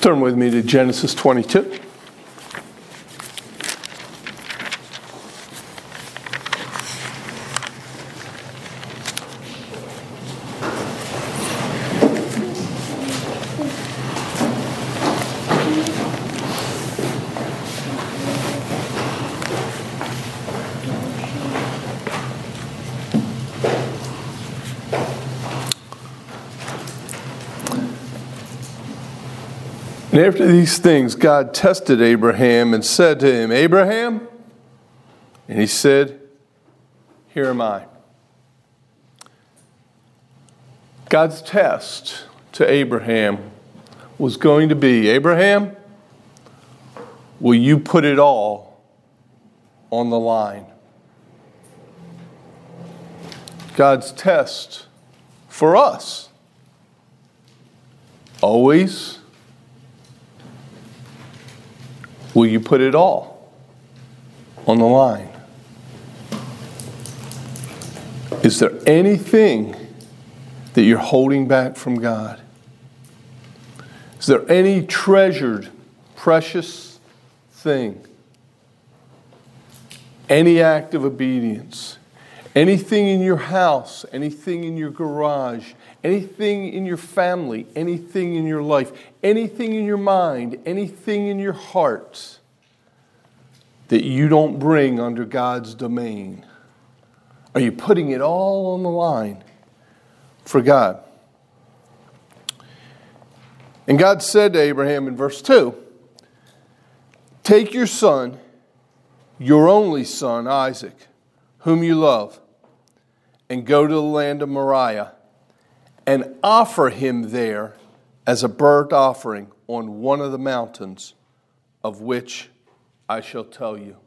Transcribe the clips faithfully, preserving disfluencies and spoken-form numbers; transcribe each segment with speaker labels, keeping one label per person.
Speaker 1: Turn with me to Genesis twenty-two. And after these things, God tested Abraham and said to him, Abraham? And he said, Here am I. God's test to Abraham was going to be, Abraham, will you put it all on the line? God's test for us always, will you put it all on the line? Is there anything that you're holding back from God? Is there any treasured, precious thing? Any act of obedience? Anything in your house? Anything in your garage? Anything in your family? Anything in your life? Anything in your mind? Anything in your heart that you don't bring under God's domain? Are you putting it all on the line for God? And God said to Abraham in verse two, Take your son, your only son, Isaac, whom you love, and go to the land of Moriah, and offer him there as a burnt offering on one of the mountains of which I shall tell you.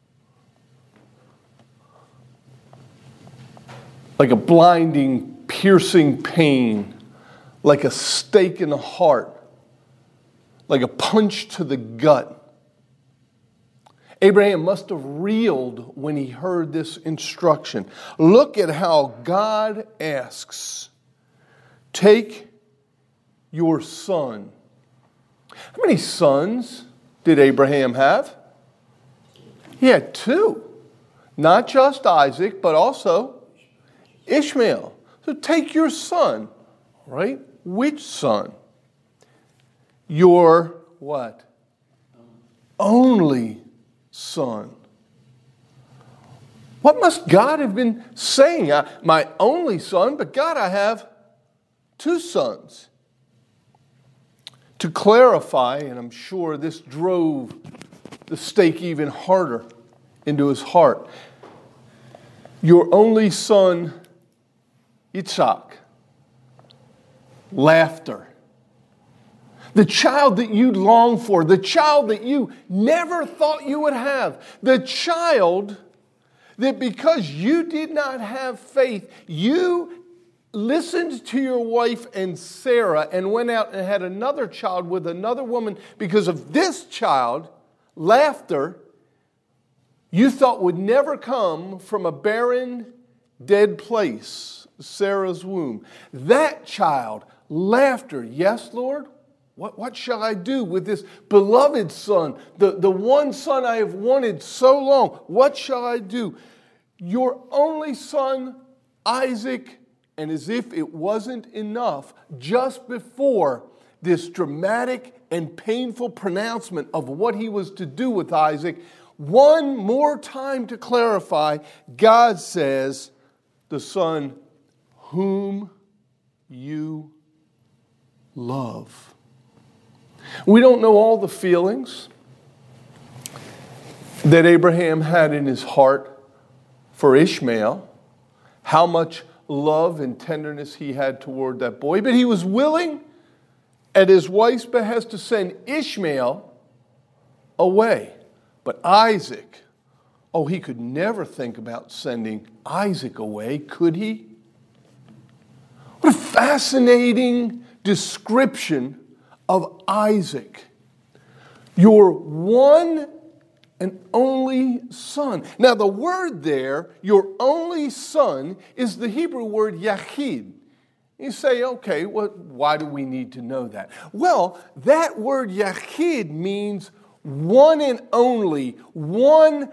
Speaker 1: Like a blinding, piercing pain, like a stake in the heart, like a punch to the gut. Abraham must have reeled when he heard this instruction. Look at how God asks, Take your son. How many sons did Abraham have? He had two. Not just Isaac, but also Ishmael. So take your son. Right? Which son? Your what? Only son. What must God have been saying? I, my only son, but God, I have two sons. To clarify, and I'm sure this drove the stake even harder into his heart. Your only son, Yitzhak. Laughter. The child that you long for, the child that you never thought you would have, the child that because you did not have faith, you listened to your wife and Sarah and went out and had another child with another woman because of this child, laughter, you thought would never come from a barren, dead place, Sarah's womb. That child, laughter, yes, Lord? What, what shall I do with this beloved son, the, the one son I have wanted so long? What shall I do? Your only son, Isaac, and as if it wasn't enough, just before this dramatic and painful pronouncement of what he was to do with Isaac, one more time to clarify, God says, the son whom you love. We don't know all the feelings that Abraham had in his heart for Ishmael, how much love and tenderness he had toward that boy, but he was willing at his wife's behest to send Ishmael away. But Isaac, oh, he could never think about sending Isaac away, could he? What a fascinating description of Isaac, your one and only son. Now the word there, your only son, is the Hebrew word yachid. You say, okay, well, why do we need to know that? Well, that word Yachid means one and only, one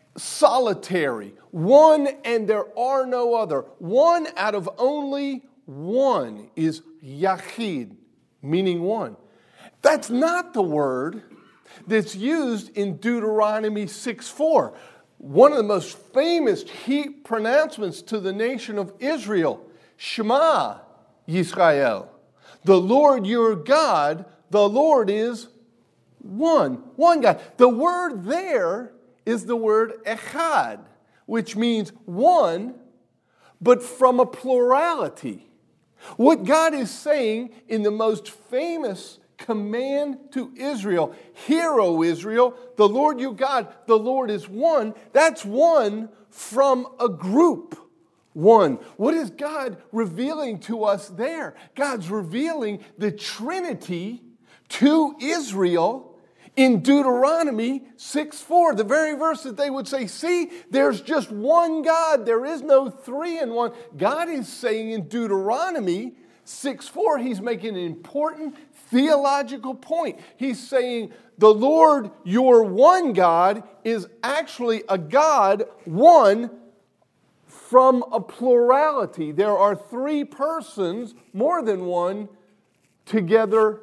Speaker 1: solitary, one and there are no other. One out of only one is Yachid, meaning one. That's not the word that's used in Deuteronomy six four. One of the most famous heat pronouncements to the nation of Israel, Shema Yisrael. The Lord your God, the Lord is one. One God. The word there is the word echad, which means one, but from a plurality. What God is saying in the most famous command to Israel, hear, O Israel, the Lord your God, the Lord is one. That's one from a group. One. What is God revealing to us there? God's revealing the Trinity to Israel in Deuteronomy six four, the very verse that they would say, see, there's just one God. There is no three in one. God is saying in Deuteronomy six four, he's making an important theological point. He's saying the Lord, your one God, is actually a God, one, from a plurality. There are three persons, more than one, together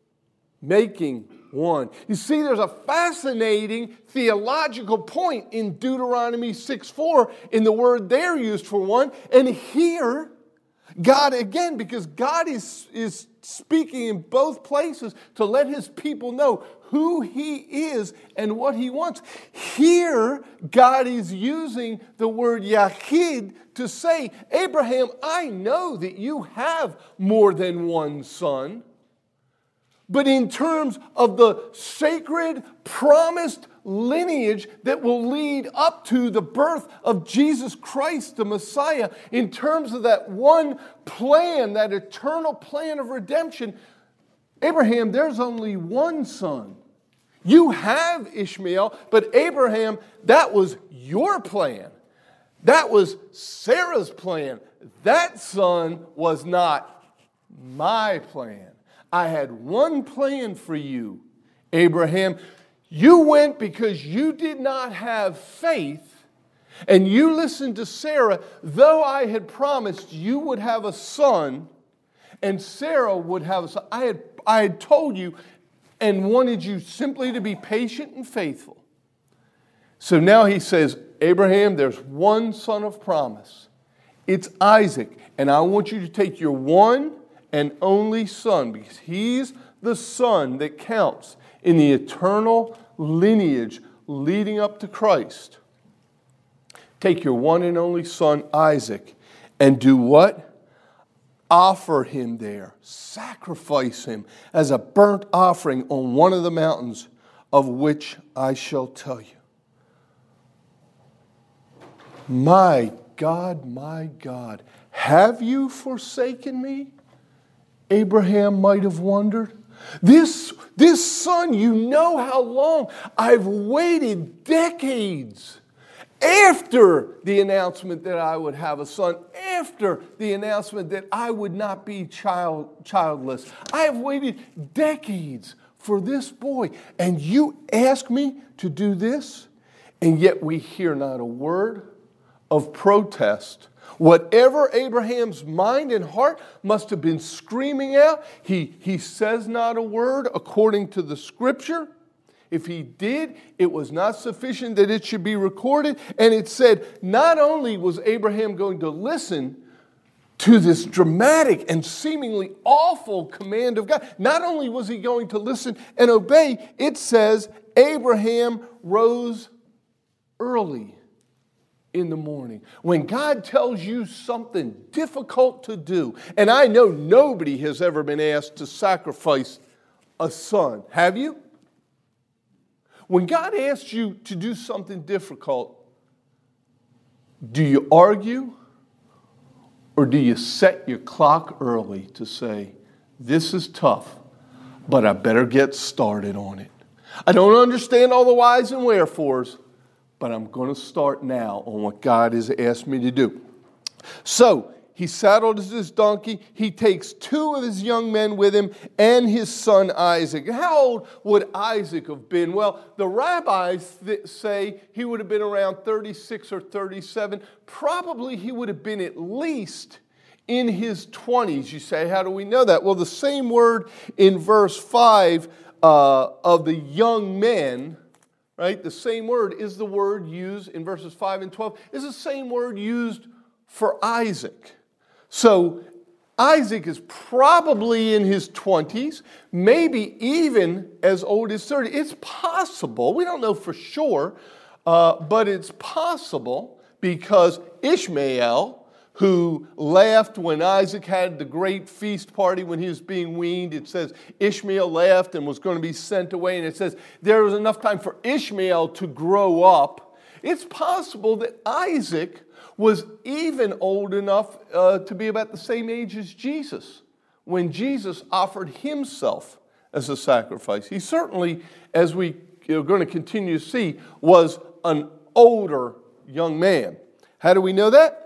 Speaker 1: making one. You see, there's a fascinating theological point in Deuteronomy six four in the word there used for one. And here, God, again, because God is, is speaking in both places to let his people know who he is and what he wants. Here, God is using the word Yachid to say, Abraham, I know that you have more than one son. But in terms of the sacred, promised lineage that will lead up to the birth of Jesus Christ, the Messiah, in terms of that one plan, that eternal plan of redemption, Abraham, there's only one son. You have Ishmael, but Abraham, that was your plan. That was Sarah's plan. That son was not my plan. I had one plan for you, Abraham. You went because you did not have faith, and you listened to Sarah, though I had promised you would have a son, and Sarah would have a son. I had, I had told you and wanted you simply to be patient and faithful. So now he says, Abraham, there's one son of promise. It's Isaac, and I want you to take your one and only son, because he's the son that counts in the eternal lineage leading up to Christ. Take your one and only son, Isaac, and do what? Offer him there. Sacrifice him as a burnt offering on one of the mountains of which I shall tell you. My God, my God, have you forsaken me? Abraham might have wondered. This, this son, you know how long I've waited decades after the announcement that I would have a son, after the announcement that I would not be child, childless. I have waited decades for this boy, and you ask me to do this, and yet we hear not a word of protest. Whatever Abraham's mind and heart must have been screaming out, he, he says not a word according to the scripture. If he did, it was not sufficient that it should be recorded. And it said, not only was Abraham going to listen to this dramatic and seemingly awful command of God, not only was he going to listen and obey, it says Abraham rose early in the morning. When God tells you something difficult to do, and I know nobody has ever been asked to sacrifice a son, have you? When God asks you to do something difficult, do you argue or do you set your clock early to say, this is tough, but I better get started on it? I don't understand all the whys and wherefores, but I'm going to start now on what God has asked me to do. So, he saddled his donkey. He takes two of his young men with him and his son Isaac. How old would Isaac have been? Well, the rabbis th- say he would have been around thirty-six or thirty-seven. Probably he would have been at least in his twenties. You say, how do we know that? Well, the same word in verse five uh, of the young men, right? The same word is the word used in verses five and twelve, is the same word used for Isaac. So Isaac is probably in his twenties, maybe even as old as thirty. It's possible, we don't know for sure, uh, but it's possible because Ishmael, who laughed when Isaac had the great feast party when he was being weaned. It says Ishmael laughed and was going to be sent away. And it says there was enough time for Ishmael to grow up. It's possible that Isaac was even old enough uh, to be about the same age as Jesus when Jesus offered himself as a sacrifice. He certainly, as we are going to continue to see, was an older young man. How do we know that?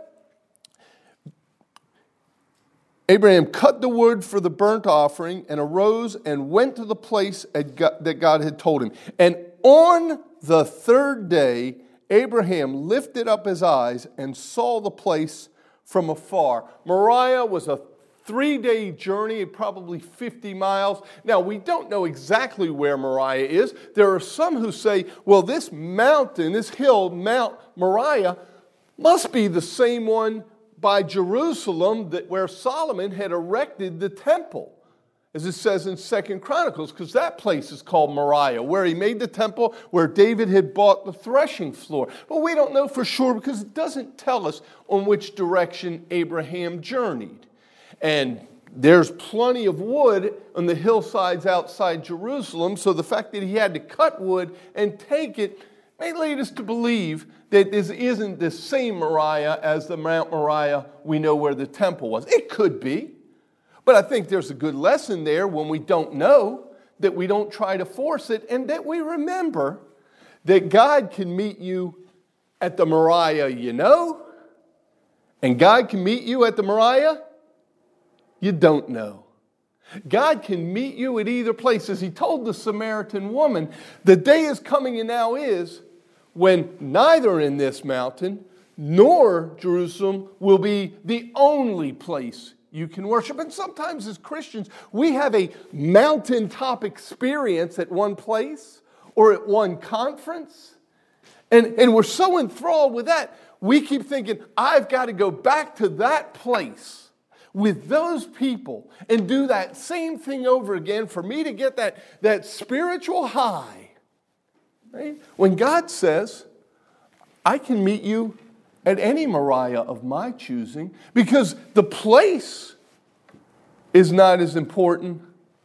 Speaker 1: Abraham cut the wood for the burnt offering and arose and went to the place that God had told him. And on the third day, Abraham lifted up his eyes and saw the place from afar. Moriah was a three-day journey, probably fifty miles. Now, we don't know exactly where Moriah is. There are some who say, well, this mountain, this hill, Mount Moriah, must be the same one by Jerusalem that where Solomon had erected the temple, as it says in Second Chronicles, because that place is called Moriah, where he made the temple, where David had bought the threshing floor. But we don't know for sure because it doesn't tell us on which direction Abraham journeyed. And there's plenty of wood on the hillsides outside Jerusalem, so the fact that he had to cut wood and take it may lead us to believe that this isn't the same Moriah as the Mount Moriah we know where the temple was. It could be, but I think there's a good lesson there when we don't know, that we don't try to force it, and that we remember that God can meet you at the Moriah you know, and God can meet you at the Moriah you don't know. God can meet you at either place. As he told the Samaritan woman, the day is coming and now is when neither in this mountain nor Jerusalem will be the only place you can worship. And sometimes as Christians, we have a mountaintop experience at one place or at one conference. And, and we're so enthralled with that, we keep thinking, I've got to go back to that place with those people and do that same thing over again for me to get that, that spiritual high. Right? When God says, I can meet you at any Moriah of my choosing, because the place is not as important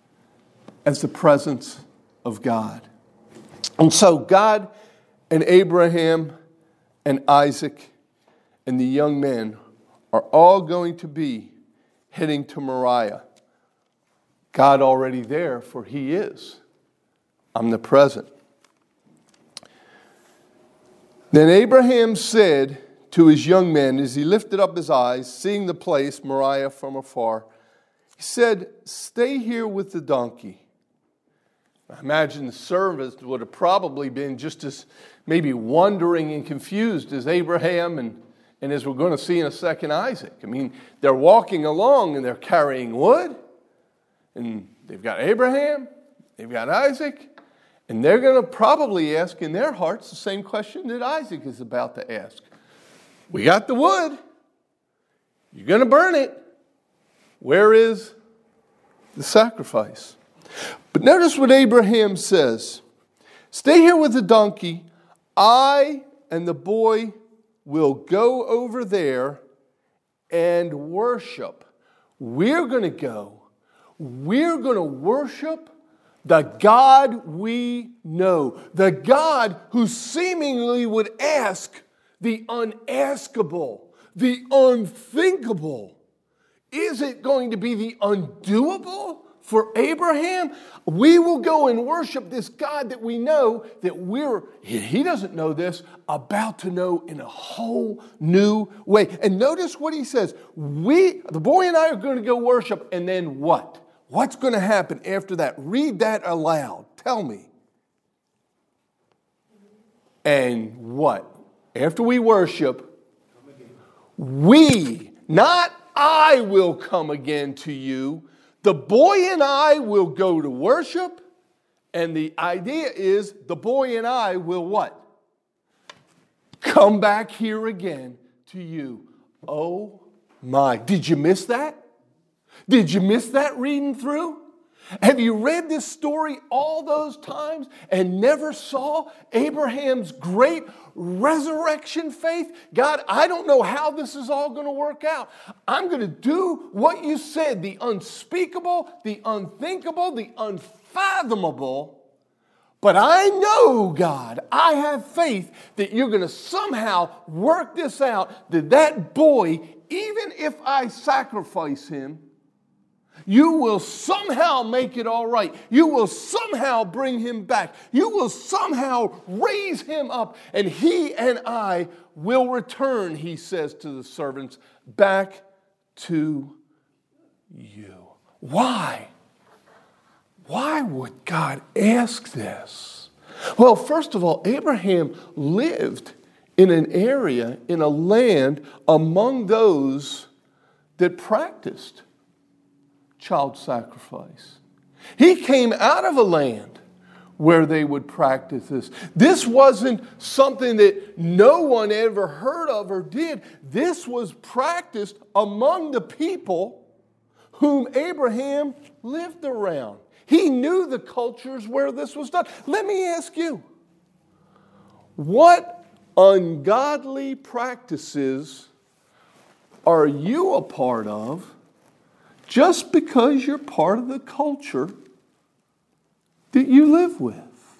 Speaker 1: as the presence of God. And so God and Abraham and Isaac and the young men are all going to be heading to Moriah. God already there, for he is omnipresent. Then Abraham said to his young men, as he lifted up his eyes, seeing the place, Moriah, from afar, he said, stay here with the donkey. I imagine the servants would have probably been just as maybe wondering and confused as Abraham and, and as we're going to see in a second, Isaac. I mean, they're walking along and they're carrying wood, and they've got Abraham, they've got Isaac, and they're going to probably ask in their hearts the same question that Isaac is about to ask. We got the wood. You're going to burn it. Where is the sacrifice? But notice what Abraham says. Stay here with the donkey. I and the boy will go over there and worship. We're going to go. We're going to worship the God we know, the God who seemingly would ask the unaskable, the unthinkable. Is it going to be the undoable for Abraham, we will go and worship this God that we know that we're, he doesn't know this, about to know in a whole new way. And notice what he says. We, the boy and I are going to go worship, and then what? What's going to happen after that? Read that aloud. Tell me. And what? After we worship, we, not I will come again to you. The boy and I will go to worship, and the idea is the boy and I will what? Come back here again to you. Oh my. Did you miss that? Did you miss that reading through? Have you read this story all those times and never saw Abraham's great resurrection faith? God, I don't know how this is all going to work out. I'm going to do what you said, the unspeakable, the unthinkable, the unfathomable. But I know, God, I have faith that you're going to somehow work this out, that that boy, even if I sacrifice him, you will somehow make it all right. You will somehow bring him back. You will somehow raise him up. And he and I will return, he says to the servants, back to you. Why? Why would God ask this? Well, first of all, Abraham lived in an area, in a land among those that practiced child sacrifice. He came out of a land where they would practice this. This wasn't something that no one ever heard of or did. This was practiced among the people whom Abraham lived around. He knew the cultures where this was done. Let me ask you, what ungodly practices are you a part of just because you're part of the culture that you live with?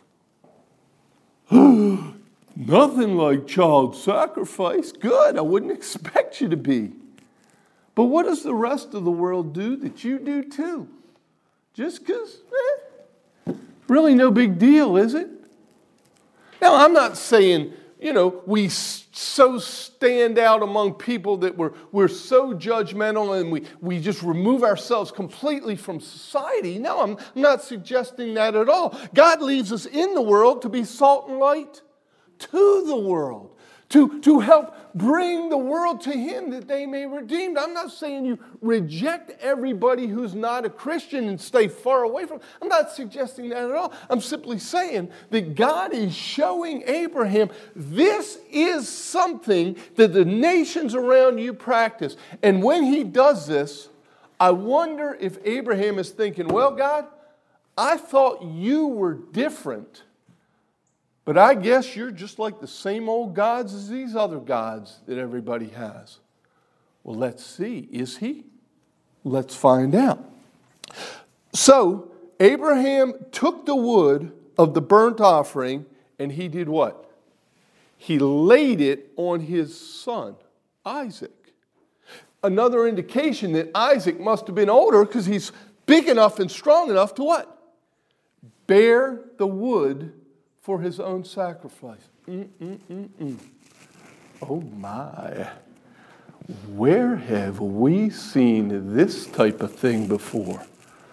Speaker 1: Nothing like child sacrifice. Good, I wouldn't expect you to be. But what does the rest of the world do that you do too? Just because, eh, really no big deal, is it? Now, I'm not saying, you know, we so stand out among people that we're, we're so judgmental and we, we just remove ourselves completely from society. No, I'm, I'm not suggesting that at all. God leaves us in the world to be salt and light to the world, to, to help bring the world to Him that they may be redeemed. I'm not saying you reject everybody who's not a Christian and stay far away from them. I'm not suggesting that at all. I'm simply saying that God is showing Abraham this is something that the nations around you practice. And when He does this, I wonder if Abraham is thinking, well, God, I thought you were different. But I guess you're just like the same old gods as these other gods that everybody has. Well, let's see. Is he? Let's find out. So, Abraham took the wood of the burnt offering and he did what? He laid it on his son, Isaac. Another indication that Isaac must have been older because he's big enough and strong enough to what? Bear the wood for his own sacrifice. Mm-mm-mm-mm. Oh my. Where have we seen this type of thing before?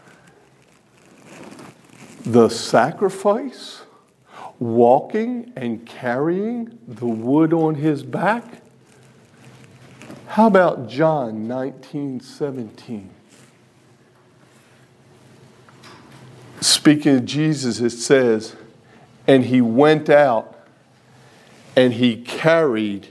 Speaker 1: The sacrifice, walking and carrying the wood on his back? How about John nineteen seventeen? Speaking of Jesus, it says, and he went out and he carried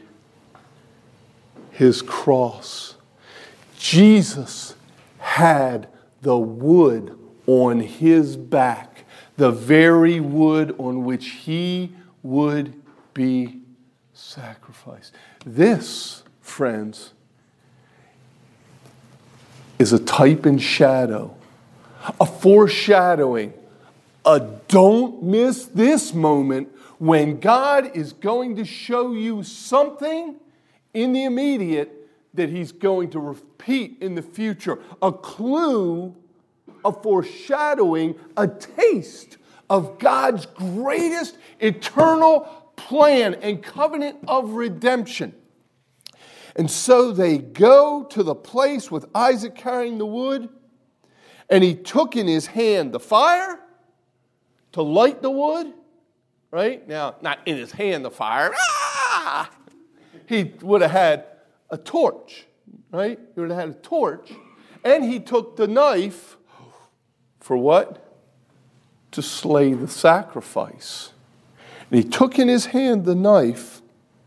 Speaker 1: his cross. Jesus had the wood on his back, the very wood on which he would be sacrificed. This, friends, is a type and shadow, a foreshadowing, a don't miss this moment when God is going to show you something in the immediate that He's going to repeat in the future. A clue a foreshadowing, a taste of God's greatest eternal plan and covenant of redemption. And so they go to the place with Isaac carrying the wood, and he took in his hand the fire to light the wood, right? Now, not in his hand the fire. Ah! He would have had a torch, right? He would have had a torch. And he took the knife for what? To slay the sacrifice. And he took in his hand the knife.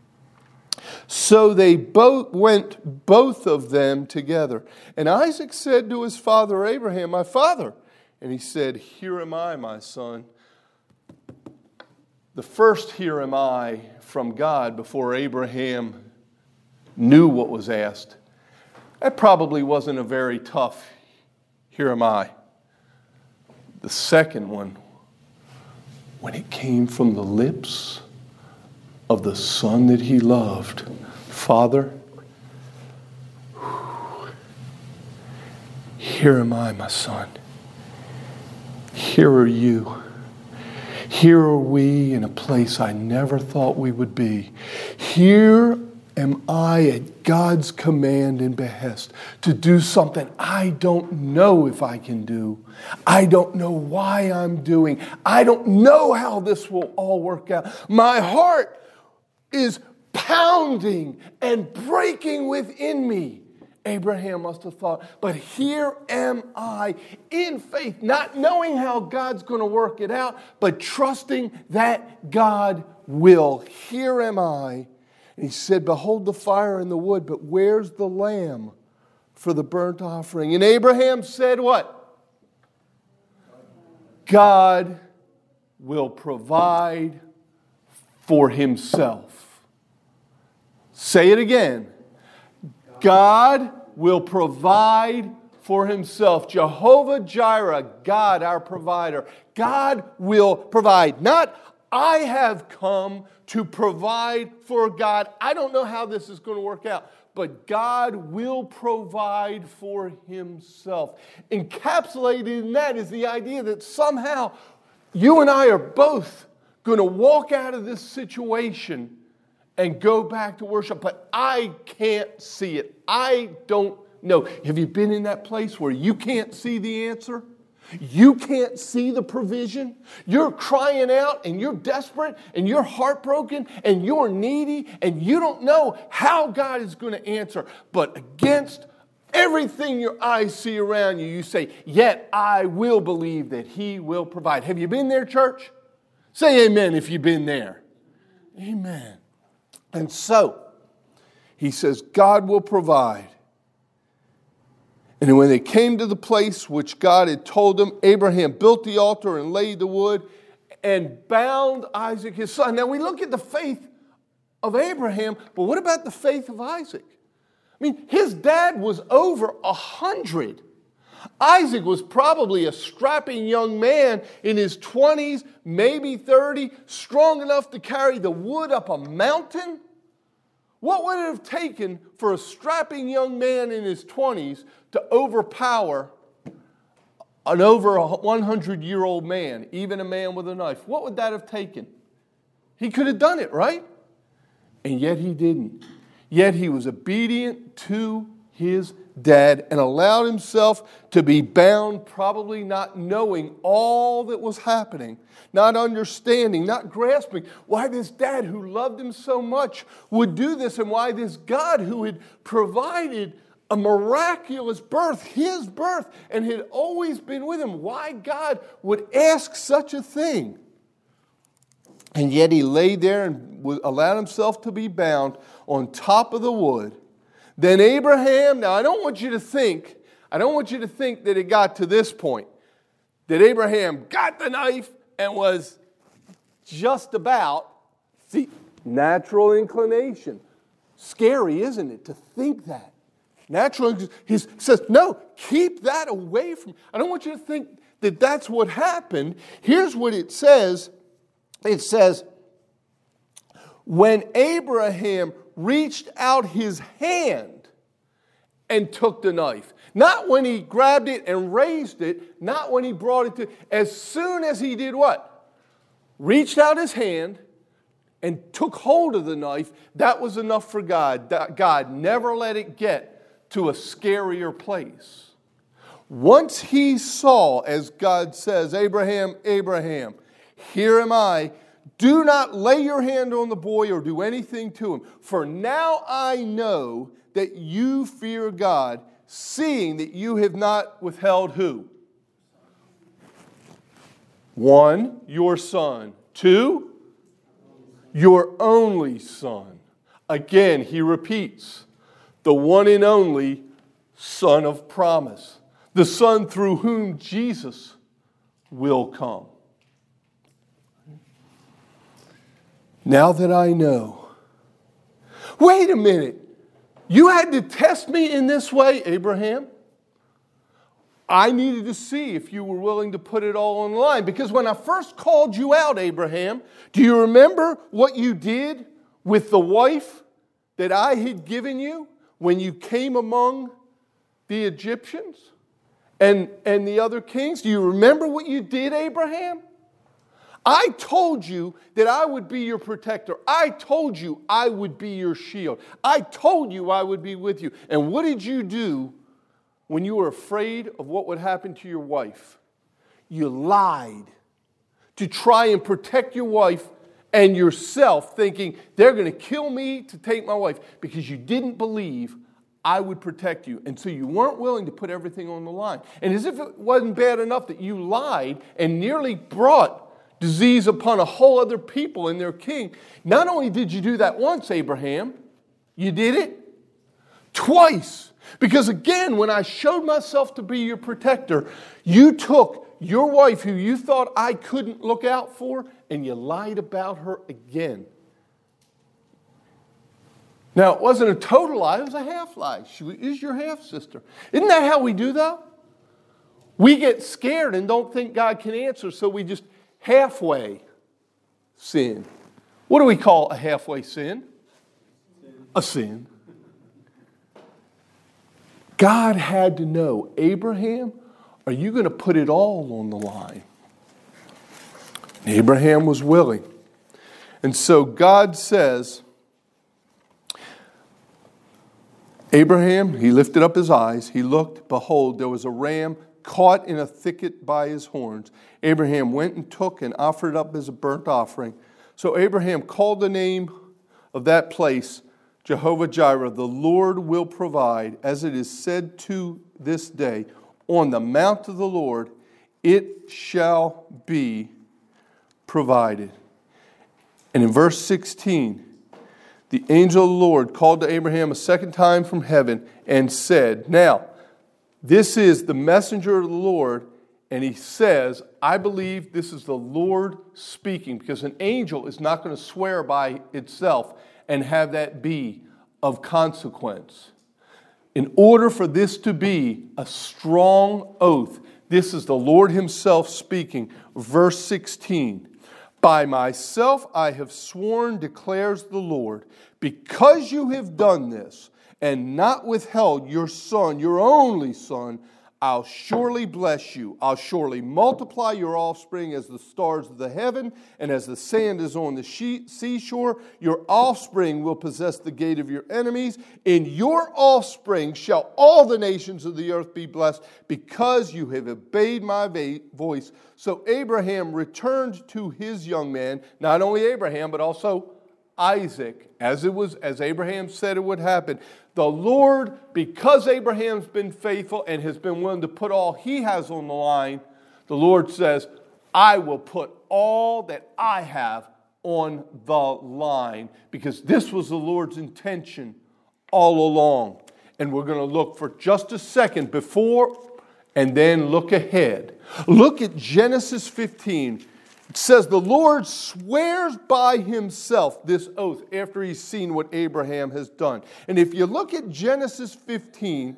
Speaker 1: So they both went, both of them together. And Isaac said to his father Abraham, "My father." And he said, "Here am I, my son." The first "here am I" from God before Abraham knew what was asked, that probably wasn't a very tough "here am I." The second one, when it came from the lips of the son that he loved, "Father, here am I, my son. Here are you. Here are we in a place I never thought we would be. Here am I at God's command and behest to do something I don't know if I can do. I don't know why I'm doing. I don't know how this will all work out. My heart is pounding and breaking within me." Abraham must have thought, but here am I in faith, not knowing how God's going to work it out, but trusting that God will. Here am I. And he said, "Behold the fire and the wood, but where's the lamb for the burnt offering?" And Abraham said what? God will provide for himself. Say it again. God will provide for himself. Jehovah Jireh, God our provider. God will provide. Not, I have come to provide for God. I don't know how this is going to work out, but God will provide for himself. Encapsulated in that is the idea that somehow you and I are both going to walk out of this situation and go back to worship, but I can't see it. I don't know. Have you been in that place where you can't see the answer? You can't see the provision? You're crying out and you're desperate and you're heartbroken and you're needy and you don't know how God is going to answer. But against everything your eyes see around you, you say, "Yet I will believe that he will provide." Have you been there, church? Say amen if you've been there. Amen. And so, he says, God will provide. And when they came to the place which God had told them, Abraham built the altar and laid the wood and bound Isaac his son. Now we look at the faith of Abraham, but what about the faith of Isaac? I mean, his dad was over a hundred. Isaac was probably a strapping young man in his twenties, maybe thirty, strong enough to carry the wood up a mountain. What would it have taken for a strapping young man in his twenties to overpower an over one hundred year old man, even a man with a knife? What would that have taken? He could have done it, right? And yet he didn't. Yet he was obedient to his dad and allowed himself to be bound, probably not knowing all that was happening, not understanding, not grasping why this dad who loved him so much would do this, and why this God who had provided a miraculous birth, his birth, and had always been with him, why God would ask such a thing. And yet he lay there and allowed himself to be bound on top of the wood. Then Abraham, now I don't want you to think, I don't want you to think that it got to this point, that Abraham got the knife and was just about, see, natural inclination. Scary, isn't it, to think that? Natural, he says, no, keep that away from me. I don't want you to think that that's what happened. Here's what it says. It says, when Abraham reached out his hand and took the knife. Not when he grabbed it and raised it, not when he brought it to, as soon as he did what? Reached out his hand and took hold of the knife, that was enough for God. God never let it get to a scarier place. Once he saw, as God says, Abraham, Abraham, here am I. Do not lay your hand on the boy or do anything to him. For now I know that you fear God, seeing that you have not withheld who? One, your son. Two, your only son. Again, he repeats, the one and only Son of promise. The Son through whom Jesus will come. Now that I know. Wait a minute. You had to test me in this way, Abraham? I needed to see if you were willing to put it all on the line. Because when I first called you out, Abraham, do you remember what you did with the wife that I had given you when you came among the Egyptians and, and the other kings? Do you remember what you did, Abraham? I told you that I would be your protector. I told you I would be your shield. I told you I would be with you. And what did you do when you were afraid of what would happen to your wife? You lied to try and protect your wife and yourself, thinking they're going to kill me to take my wife, because you didn't believe I would protect you. And so you weren't willing to put everything on the line. And as if it wasn't bad enough that you lied and nearly brought disease upon a whole other people and their king, not only did you do that once, Abraham, you did it twice. Because again, when I showed myself to be your protector, you took your wife, who you thought I couldn't look out for, and you lied about her again. Now, it wasn't a total lie, it was a half lie. She is your half sister. Isn't that how we do, though? We get scared and don't think God can answer, so we just halfway sin. What do we call a halfway sin? Sin. A sin. God had to know, Abraham, are you going to put it all on the line? And Abraham was willing. And so God says, Abraham, he lifted up his eyes, he looked, behold, there was a ram caught in a thicket by his horns. Abraham went and took and offered it up as a burnt offering. So Abraham called the name of that place Jehovah Jireh, the Lord will provide, as it is said to this day, on the mount of the Lord it shall be provided. And in verse sixteen, the angel of the Lord called to Abraham a second time from heaven and said, now, this is the messenger of the Lord, and he says, I believe this is the Lord speaking, because an angel is not going to swear by itself and have that be of consequence. In order for this to be a strong oath, this is the Lord himself speaking. Verse sixteen, by myself I have sworn, declares the Lord, because you have done this and not withheld your son, your only son, I'll surely bless you. I'll surely multiply your offspring as the stars of the heaven and as the sand is on the seashore. Your offspring will possess the gate of your enemies. In your offspring shall all the nations of the earth be blessed, because you have obeyed my voice. So Abraham returned to his young man, not only Abraham, but also Isaac, as it was, as Abraham said it would happen. The Lord, because Abraham's been faithful and has been willing to put all he has on the line, the Lord says, I will put all that I have on the line, because this was the Lord's intention all along. And we're going to look for just a second before and then look ahead. Look at Genesis fifteen. It says the Lord swears by himself this oath after he's seen what Abraham has done. And if you look at Genesis fifteen,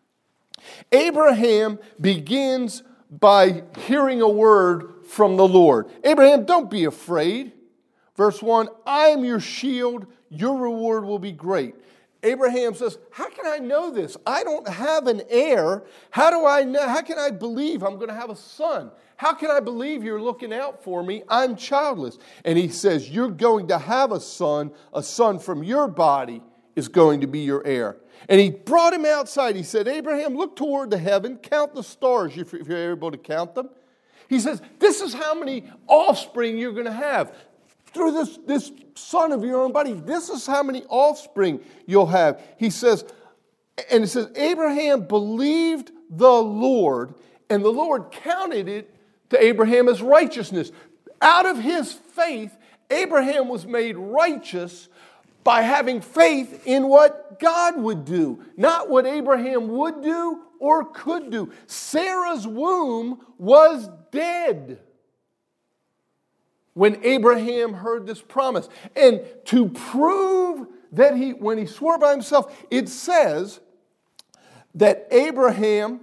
Speaker 1: Abraham begins by hearing a word from the Lord. Abraham, don't be afraid. Verse one, I am your shield, your reward will be great. Abraham says, how can I know this? I don't have an heir. How do I know? How can I believe I'm going to have a son? How can I believe you're looking out for me? I'm childless. And he says, you're going to have a son. A son from your body is going to be your heir. And he brought him outside. He said, Abraham, look toward the heaven. Count the stars if you're able to count them. He says, this is how many offspring you're going to have. Through this, this son of your own body, this is how many offspring you'll have. He says, and it says, Abraham believed the Lord, and the Lord counted it to Abraham as righteousness. Out of his faith, Abraham was made righteous by having faith in what God would do, not what Abraham would do or could do. Sarah's womb was dead when Abraham heard this promise. And to prove that he, when he swore by himself, it says that Abraham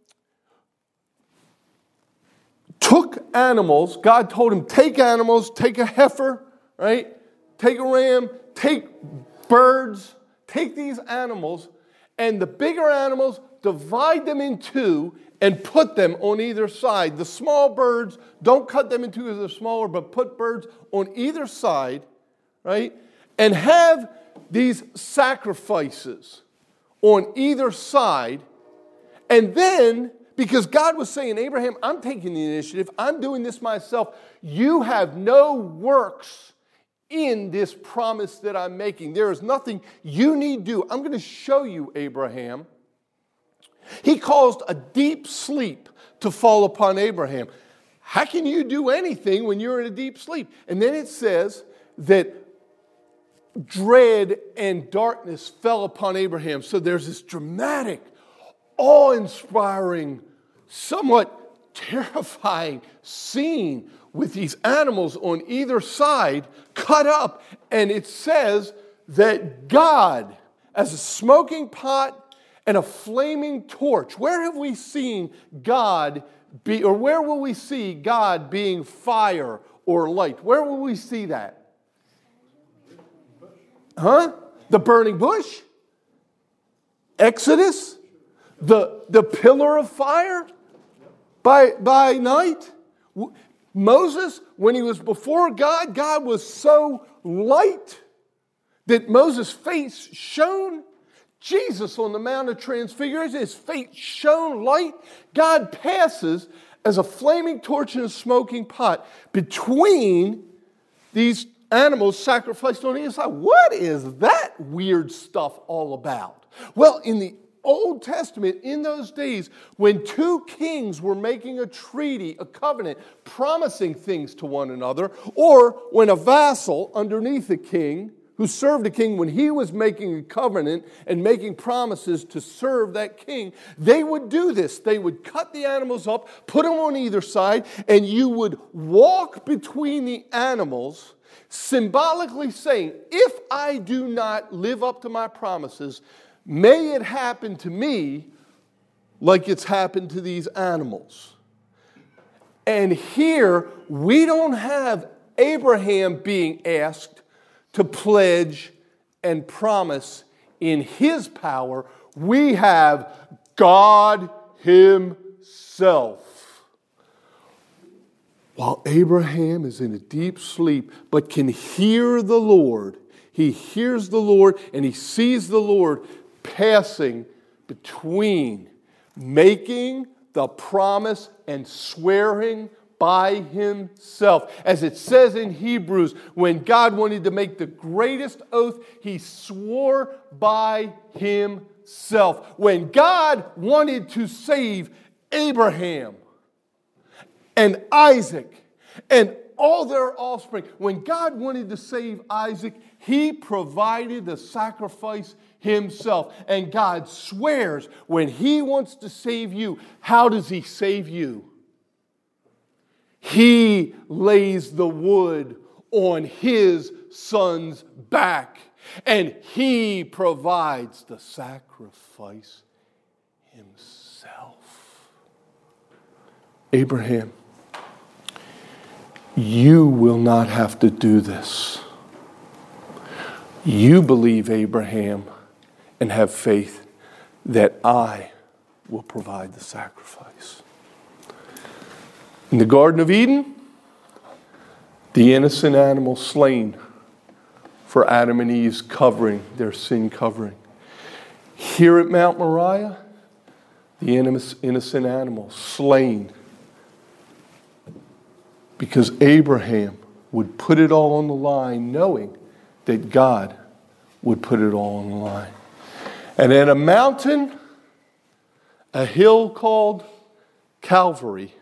Speaker 1: took animals. God told him, take animals, take a heifer, right? Take a ram, take birds, take these animals, and the bigger animals, divide them in two and put them on either side. The small birds, don't cut them in two because they're smaller, but put birds on either side, right? And have these sacrifices on either side. And then, because God was saying, Abraham, I'm taking the initiative. I'm doing this myself. You have no works in this promise that I'm making. There is nothing you need do. I'm going to show you, Abraham. He caused a deep sleep to fall upon Abraham. How can you do anything when you're in a deep sleep? And then it says that dread and darkness fell upon Abraham. So there's this dramatic, awe-inspiring, somewhat terrifying scene with these animals on either side cut up. And it says that God, as a smoking pot and a flaming torch. Where have we seen God be, or where will we see God being fire or light? Where will we see that? Huh? The burning bush? Exodus? The, the pillar of fire by, by night? Moses, when he was before God, God was so light that Moses' face shone. Jesus on the Mount of Transfiguration, his face shone light. God passes as a flaming torch in a smoking pot between these animals sacrificed on the inside. What is that weird stuff all about? Well, in the Old Testament, in those days, when two kings were making a treaty, a covenant, promising things to one another, or when a vassal underneath a king who served a king, when he was making a covenant and making promises to serve that king, they would do this. They would cut the animals up, put them on either side, and you would walk between the animals, symbolically saying, if I do not live up to my promises, may it happen to me like it's happened to these animals. And here, we don't have Abraham being asked to pledge and promise in his power. We have God himself. While Abraham is in a deep sleep, but can hear the Lord, he hears the Lord and he sees the Lord passing between making the promise and swearing by himself. As it says in Hebrews, when God wanted to make the greatest oath, he swore by himself. When God wanted to save Abraham and Isaac and all their offspring, when God wanted to save Isaac, he provided the sacrifice himself. And God swears when he wants to save you, how does he save you? He lays the wood on his son's back, and he provides the sacrifice himself. Abraham, you will not have to do this. You believe, Abraham, and have faith that I will provide the sacrifice. In the Garden of Eden, the innocent animal slain for Adam and Eve's covering, their sin covering. Here at Mount Moriah, the innocent animal slain because Abraham would put it all on the line, knowing that God would put it all on the line. And at a mountain, a hill called Calvary,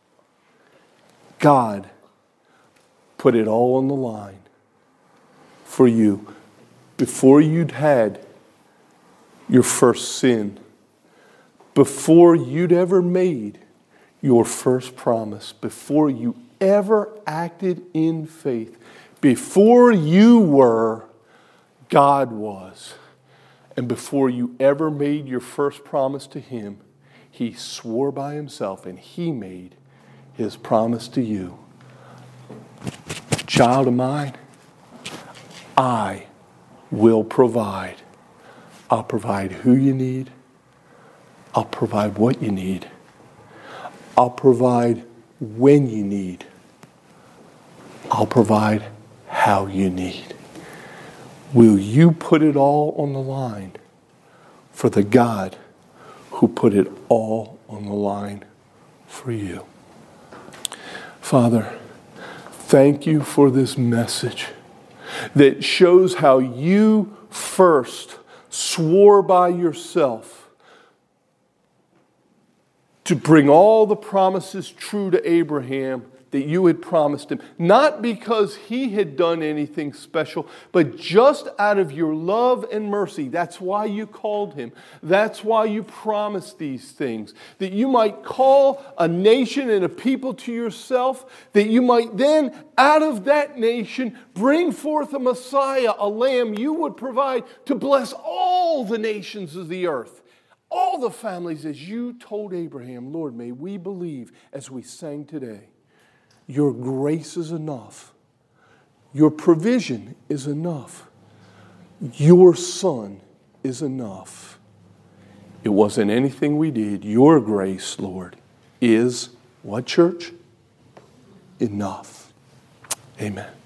Speaker 1: God put it all on the line for you before you'd had your first sin, before you'd ever made your first promise, before you ever acted in faith, before you were, God was. And before you ever made your first promise to Him, He swore by Himself and He made His promise to you. Child of mine, I will provide. I'll provide who you need. I'll provide what you need. I'll provide when you need. I'll provide how you need. Will you put it all on the line for the God who put it all on the line for you? Father, thank you for this message that shows how you first swore by yourself to bring all the promises true to Abraham that you had promised him. Not because he had done anything special, but just out of your love and mercy. That's why you called him. That's why you promised these things. That you might call a nation and a people to yourself. That you might then, out of that nation, bring forth a Messiah, a lamb you would provide to bless all the nations of the earth. All the families, as you told Abraham. Lord, may we believe as we sang today. Your grace is enough. Your provision is enough. Your Son is enough. It wasn't anything we did. Your grace, Lord, is what, church? Enough. Amen.